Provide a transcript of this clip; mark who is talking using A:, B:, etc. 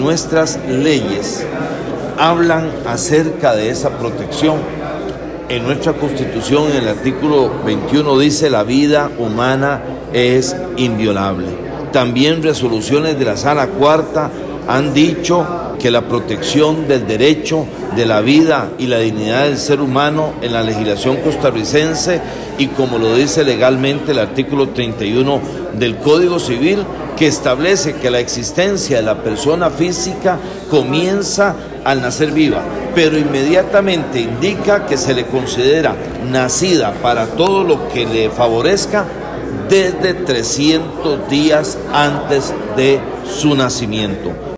A: nuestras leyes hablan acerca de esa protección. En nuestra Constitución, en el artículo 21, dice: la vida humana es inviolable. También resoluciones de la Sala Cuarta han dicho que la protección del derecho de la vida y la dignidad del ser humano en la legislación costarricense, y como lo dice legalmente el artículo 31 del Código Civil, que establece que la existencia de la persona física comienza al nacer viva, pero inmediatamente indica que se le considera nacida para todo lo que le favorezca desde 300 días antes de su nacimiento.